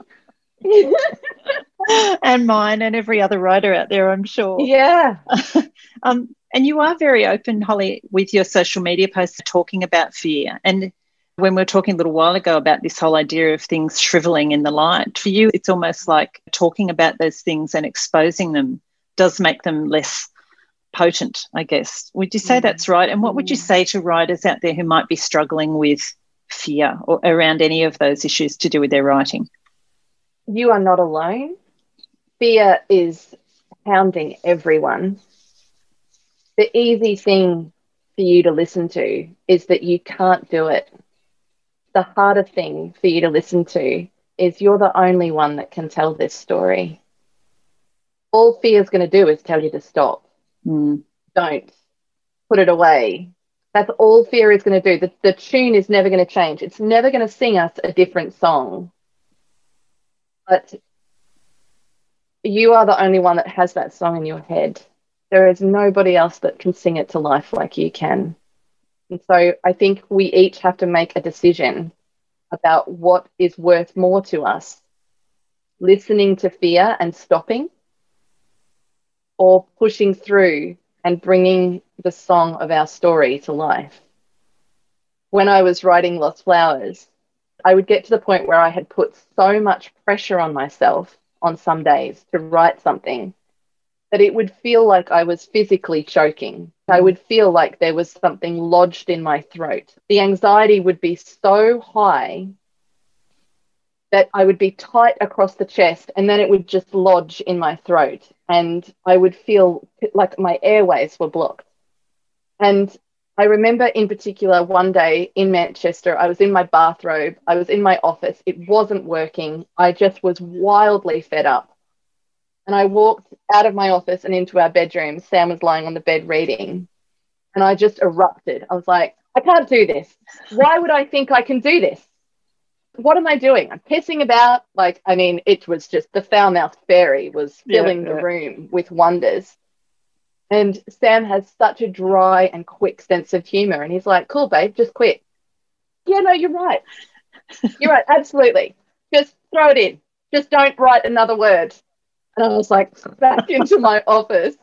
S2: And mine and every other writer out there, I'm sure.
S3: Yeah.
S2: And you are very open, Holly, with your social media posts talking about fear. And when we were talking a little while ago about this whole idea of things shriveling in the light, for you, it's almost like talking about those things and exposing them does make them less potent, I guess. Would you say that's right? And what would you say to writers out there who might be struggling with fear or around any of those issues to do with their writing?
S3: You are not alone. Fear is hounding everyone. The easy thing for you to listen to is that you can't do it. The harder thing for you to listen to is you're the only one that can tell this story. All fear is going to do is tell you to stop. Don't. Put it away. That's all fear is going to do. The tune is never going to change. It's never going to sing us a different song. But you are the only one that has that song in your head. There is nobody else that can sing it to life like you can. And so I think we each have to make a decision about what is worth more to us, listening to fear and stopping, or pushing through and bringing the song of our story to life. When I was writing Lost Flowers, I would get to the point where I had put so much pressure on myself on some days to write something that it would feel like I was physically choking. I would feel like there was something lodged in my throat. The anxiety would be so high that I would be tight across the chest and then it would just lodge in my throat and I would feel like my airways were blocked. And I remember in particular one day in Manchester, I was in my bathrobe, I was in my office, it wasn't working, I just was wildly fed up. And I walked out of my office and into our bedroom. Sam was lying on the bed reading. And I just erupted. I was like, I can't do this. Why would I think I can do this? What am I doing? I'm pissing about. Like, I mean, it was just the foul-mouthed fairy was filling the room with wonders. And Sam has such a dry and quick sense of humor. And he's like, cool, babe, just quit. Yeah, no, you're right. You're right, absolutely. Just throw it in. Just don't write another word. And I was like back into my office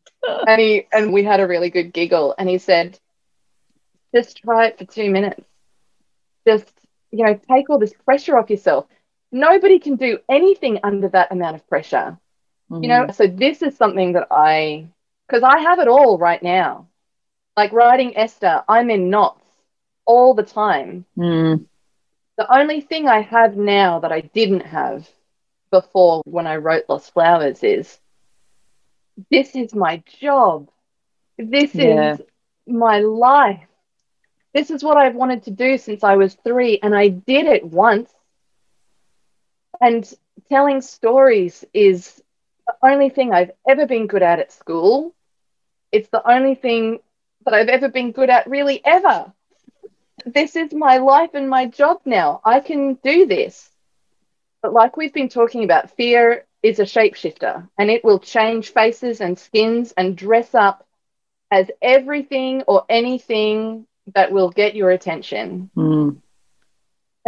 S3: and we had a really good giggle. And he said, just try it for 2 minutes. Just, you know, take all this pressure off yourself. Nobody can do anything under that amount of pressure. You know, so this is something that because I have it all right now. Like writing Esther, I'm in knots all the time. The only thing I have now that I didn't have before when I wrote Lost Flowers is this is my job. This is my life. This is what I've wanted to do since I was 3 and I did it once. And telling stories is the only thing I've ever been good at school. It's the only thing that I've ever been good at really ever. This is my life and my job now. I can do this. But like we've been talking about, fear is a shapeshifter and it will change faces and skins and dress up as everything or anything that will get your attention.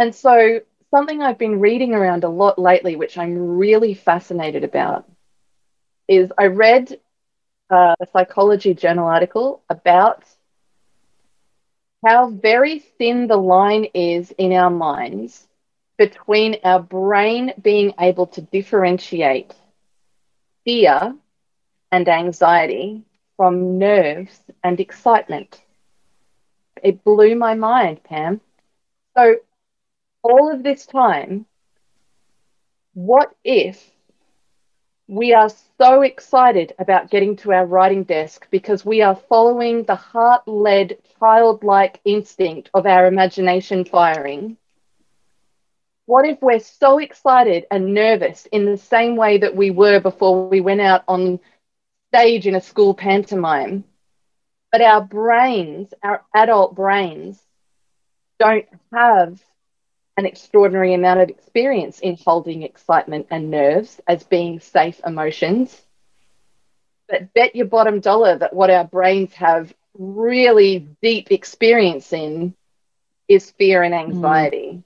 S3: And so something I've been reading around a lot lately, which I'm really fascinated about, is I read a Psychology Journal article about how very thin the line is in our minds between our brain being able to differentiate fear and anxiety from nerves and excitement. It blew my mind, Pam. So all of this time, what if we are so excited about getting to our writing desk because we are following the heart-led, childlike instinct of our imagination firing? What if we're so excited and nervous in the same way that we were before we went out on stage in a school pantomime, but our brains, our adult brains, don't have an extraordinary amount of experience in holding excitement and nerves as being safe emotions? But bet your bottom dollar that what our brains have really deep experience in is fear and anxiety.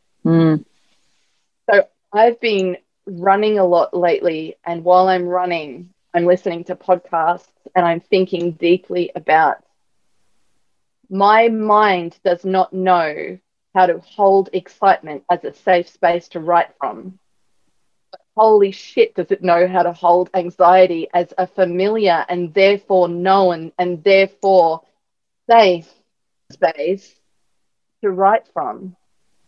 S3: So I've been running a lot lately, and while I'm running, I'm listening to podcasts and I'm thinking deeply about my mind does not know how to hold excitement as a safe space to write from. But holy shit, does it know how to hold anxiety as a familiar and therefore known and therefore safe space to write from.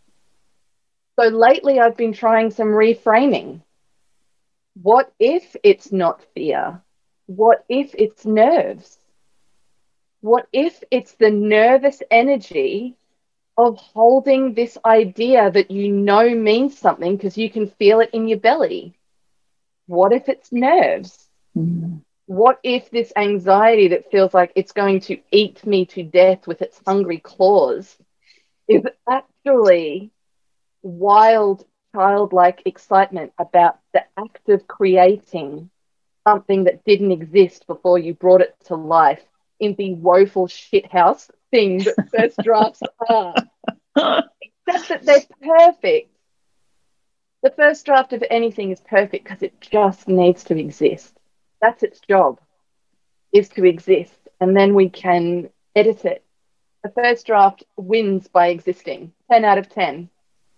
S3: So lately I've been trying some reframing. What if it's not fear? What if it's nerves? What if it's the nervous energy of holding this idea that you know means something because you can feel it in your belly? What if it's nerves? What if this anxiety that feels like it's going to eat me to death with its hungry claws is actually wild, childlike excitement about the act of creating something that didn't exist before you brought it to life in the woeful shithouse thing that first drafts are. Except that they're perfect. The first draft of anything is perfect because it just needs to exist. That's its job, is to exist. And then we can edit it. The first draft wins by existing. 10 out of 10.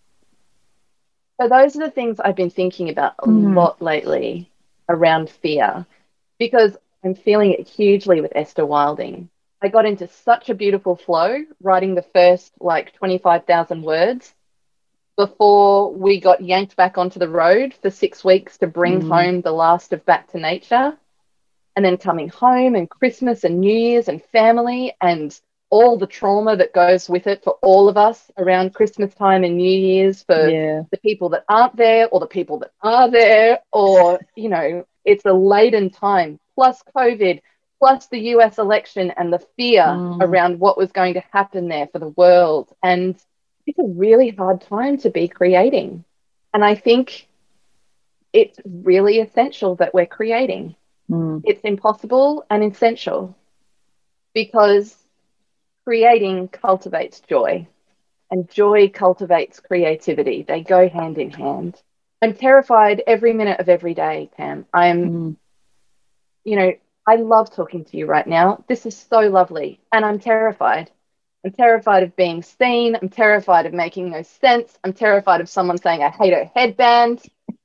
S3: So those are the things I've been thinking about a lot lately around fear, because I'm feeling it hugely with Esther Wilding. I got into such a beautiful flow writing the first 25,000 words before we got yanked back onto the road for 6 weeks to bring home the last of Back to Nature, and then coming home and Christmas and New Year's and family and all the trauma that goes with it for all of us around Christmas time and New Year's for the people that aren't there or the people that are there, or, it's a laden time, plus COVID, plus the US election and the fear around what was going to happen there for the world. And it's a really hard time to be creating. And I think it's really essential that we're creating. It's impossible and essential because creating cultivates joy, and joy cultivates creativity. They go hand in hand. I'm terrified every minute of every day, Pam. I love talking to you right now. This is so lovely. And I'm terrified. I'm terrified of being seen. I'm terrified of making no sense. I'm terrified of someone saying I hate her headband.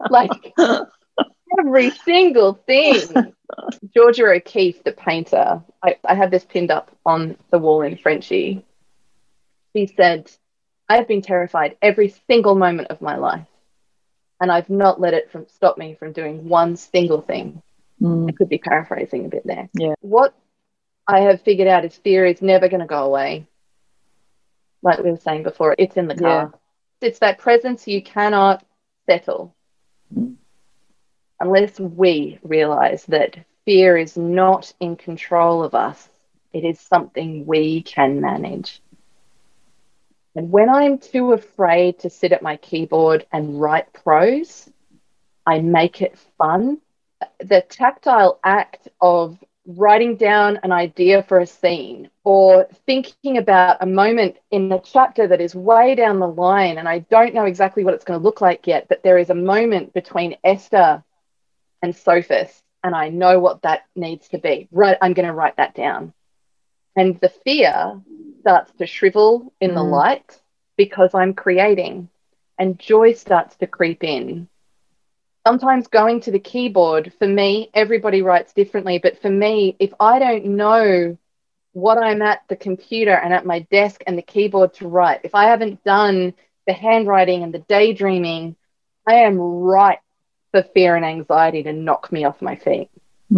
S3: Every single thing. Georgia O'Keeffe, the painter, I have this pinned up on the wall in Frenchie. She said, I have been terrified every single moment of my life, and I've not let it stop me from doing one single thing. I could be paraphrasing a bit there. What I have figured out is fear is never going to go away. Like we were saying before, it's in the car. It's that presence you cannot settle unless we realize that fear is not in control of us. It is something we can manage. And when I'm too afraid to sit at my keyboard and write prose, I make it fun. The tactile act of writing down an idea for a scene, or thinking about a moment in the chapter that is way down the line and I don't know exactly what it's going to look like yet, but there is a moment between Esther and Sophus and I know what that needs to be. Right, I'm going to write that down. And the fear starts to shrivel in the light because I'm creating, and joy starts to creep in. Sometimes going to the keyboard, for me, everybody writes differently, but for me, if I don't know what I'm at the computer and at my desk and the keyboard to write, if I haven't done the handwriting and the daydreaming, I am ripe for fear and anxiety to knock me off my feet.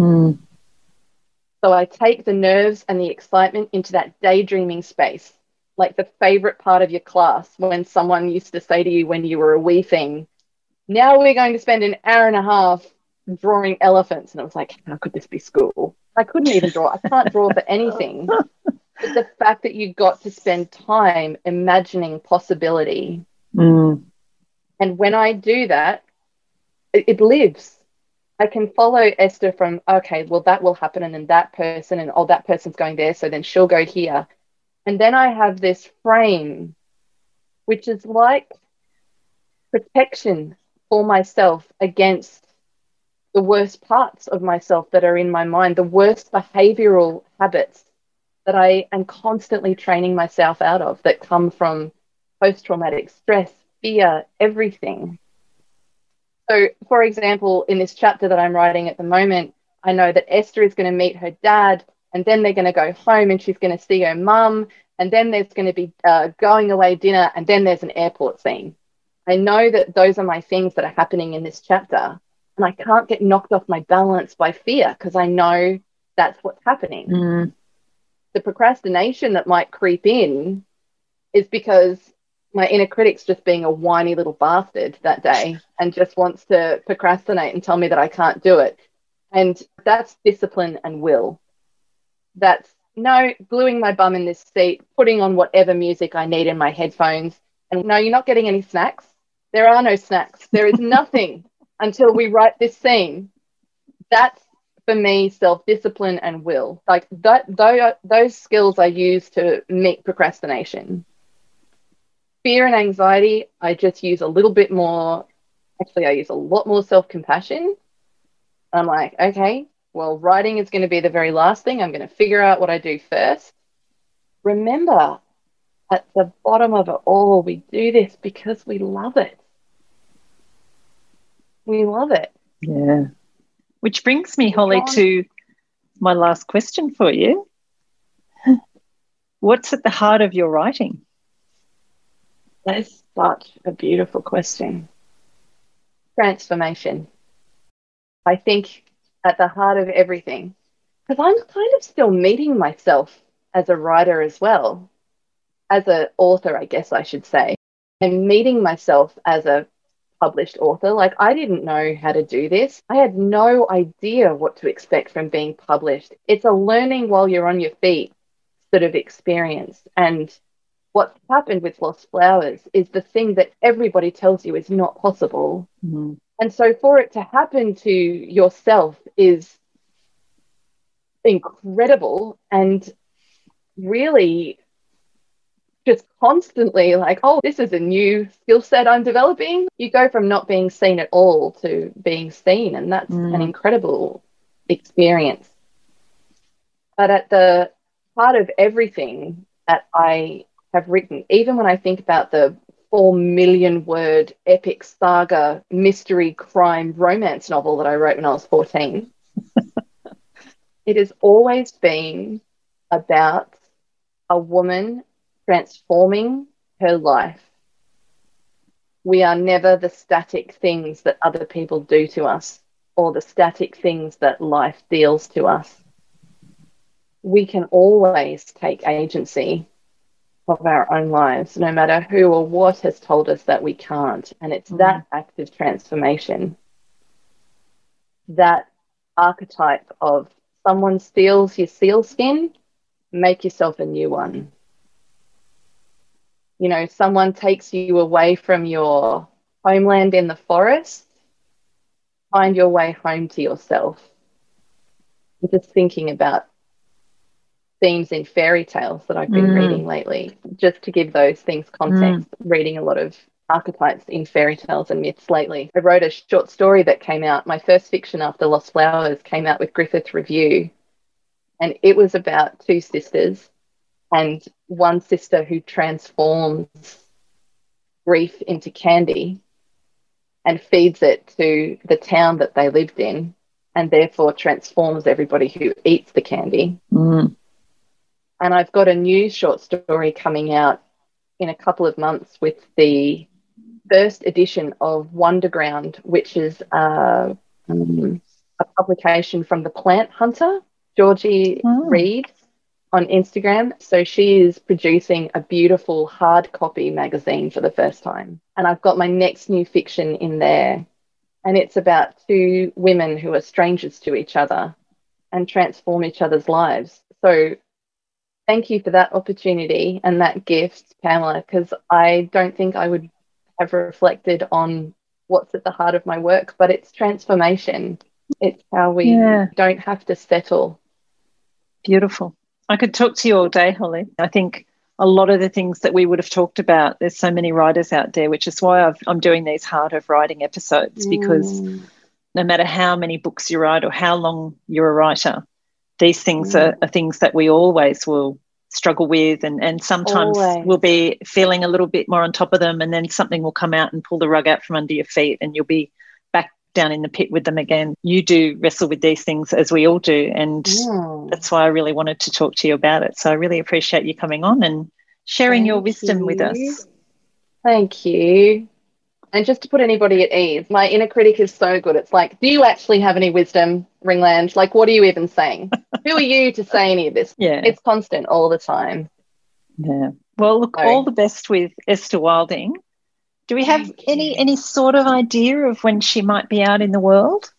S3: So I take the nerves and the excitement into that daydreaming space, like the favorite part of your class when someone used to say to you when you were a wee thing, now we're going to spend an hour and a half drawing elephants. And I was like, how could this be school? I couldn't even draw. I can't draw for anything. But the fact that you got to spend time imagining possibility. And when I do that, it lives. I can follow Esther from, okay, well, that will happen. And then that person, and oh, that person's going there. So then she'll go here. And then I have this frame, which is like protection for myself against the worst parts of myself that are in my mind, the worst behavioral habits that I am constantly training myself out of that come from post-traumatic stress, fear, everything. So, for example, in this chapter that I'm writing at the moment, I know that Esther is going to meet her dad, and then they're going to go home and she's going to see her mum, and then there's going to be going away dinner, and then there's an airport scene. I know that those are my things that are happening in this chapter, and I can't get knocked off my balance by fear because I know that's what's happening. The procrastination that might creep in is because my inner critic's just being a whiny little bastard that day and just wants to procrastinate and tell me that I can't do it. And that's discipline and will. That's no gluing my bum in this seat, putting on whatever music I need in my headphones. And no, you're not getting any snacks. There are no snacks. There is nothing until we write this scene. That's, for me, self-discipline and will. Like that, those skills I use to meet procrastination. Fear and anxiety, I just use a little bit more. Actually, I use a lot more self-compassion. I'm like, okay, well, writing is going to be the very last thing. I'm going to figure out what I do first. Remember, at the bottom of it all, we do this because we love it. We love it.
S2: Yeah. Which brings me, Holly, to my last question for you. What's at the heart of your writing?
S3: That is such a beautiful question. Transformation. I think at the heart of everything, because I'm kind of still meeting myself as a writer as well, as an author, I guess I should say, and meeting myself as a published author. Like, I didn't know how to do this. I had no idea what to expect from being published. It's a learning while you're on your feet sort of experience. And what's happened with Lost Flowers is the thing that everybody tells you is not possible. And so for it to happen to yourself is incredible, and really just constantly like, oh, this is a new skill set I'm developing. You go from not being seen at all to being seen, and that's an incredible experience. But at the heart of everything that I have written, even when I think about the 4 million word epic saga mystery crime romance novel that I wrote when I was 14, it has always been about a woman transforming her life. We are never the static things that other people do to us or the static things that life deals to us. We can always take agency of our own lives, no matter who or what has told us that we can't. And it's that act of transformation, that archetype of someone steals your sealskin, make yourself a new one. You know, someone takes you away from your homeland in the forest, find your way home to yourself. just thinking about themes in fairy tales that I've been reading lately, just to give those things context, reading a lot of archetypes in fairy tales and myths lately. I wrote a short story that came out, my first fiction after Lost Flowers came out with Griffith Review, and it was about two sisters and one sister who transforms grief into candy and feeds it to the town that they lived in, and therefore transforms everybody who eats the candy. And I've got a new short story coming out in a couple of months with the first edition of Wonderground, which is a publication from the Plant Hunter, Georgie Reed, on Instagram. So she is producing a beautiful hard copy magazine for the first time. And I've got my next new fiction in there. And it's about two women who are strangers to each other and transform each other's lives. So thank you for that opportunity and that gift, Pamela, because I don't think I would have reflected on what's at the heart of my work, but it's transformation. It's how we don't have to settle.
S2: Beautiful. I could talk to you all day, Holly. I think a lot of the things that we would have talked about, there's so many writers out there, which is why I'm doing these Heart of Writing episodes, because no matter how many books you write or how long you're a writer, these things are things that we always will struggle with, and sometimes we'll be feeling a little bit more on top of them, and then something will come out and pull the rug out from under your feet and you'll be back down in the pit with them again. You do wrestle with these things, as we all do, and that's why I really wanted to talk to you about it. So I really appreciate you coming on and sharing your wisdom with us.
S3: Thank you. And just to put anybody at ease, my inner critic is so good. It's like, do you actually have any wisdom, Ringland? Like, what are you even saying? Who are you to say any of this?
S2: Yeah.
S3: It's constant all the time.
S2: Yeah. Well, look, all the best with Esther Wilding. Do we have any sort of idea of when she might be out in the world?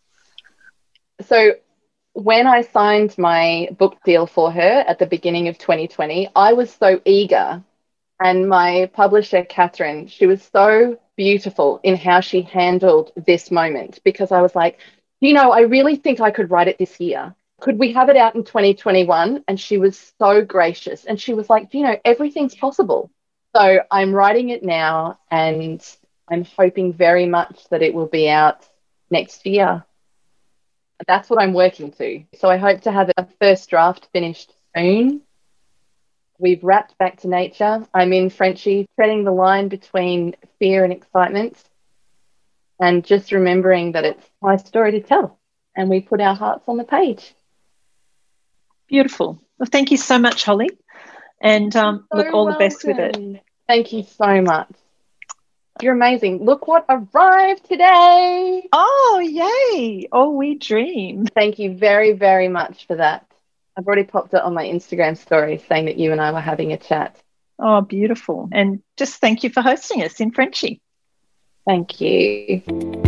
S3: So when I signed my book deal for her at the beginning of 2020, I was so eager. And my publisher, Catherine, she was so beautiful in how she handled this moment, because I was like, you know, I really think I could write it this year. Could we have it out in 2021? And she was so gracious. And she was like, you know, everything's possible. So I'm writing it now, and I'm hoping very much that it will be out next year. That's what I'm working to. So I hope to have a first draft finished soon. We've wrapped Back to Nature. I'm in Frenchie, treading the line between fear and excitement, and just remembering that it's my story to tell, and we put our hearts on the page.
S2: Beautiful. Well, thank you so much, Holly. And look, all the best with it.
S3: Thank you so much. You're amazing. Look what arrived today.
S2: Oh, yay. Oh, we dream.
S3: Thank you very, very much for that. I've already popped it on my Instagram story saying that you and I were having a chat.
S2: Oh, beautiful. And just thank you for hosting us in Frenchie.
S3: Thank you.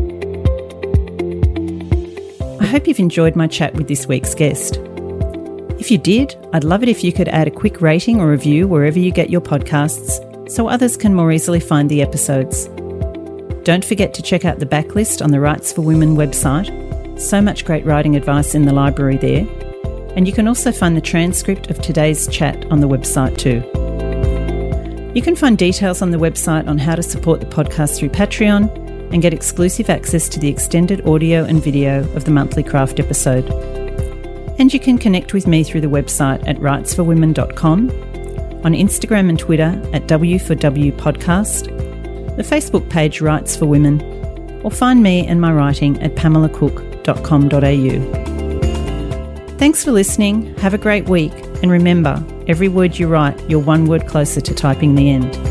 S1: I hope you've enjoyed my chat with this week's guest. If you did, I'd love it if you could add a quick rating or review wherever you get your podcasts, so others can more easily find the episodes. Don't forget to check out the backlist on the Rights for Women website. So much great writing advice in the library there. And you can also find the transcript of today's chat on the website too. You can find details on the website on how to support the podcast through Patreon and get exclusive access to the extended audio and video of the monthly craft episode. And you can connect with me through the website at rightsforwomen.com, on Instagram and Twitter at W4W Podcast, the Facebook page Rights for Women, or find me and my writing at pamelacook.com.au. Thanks for listening, have a great week, and remember, every word you write, you're one word closer to typing the end.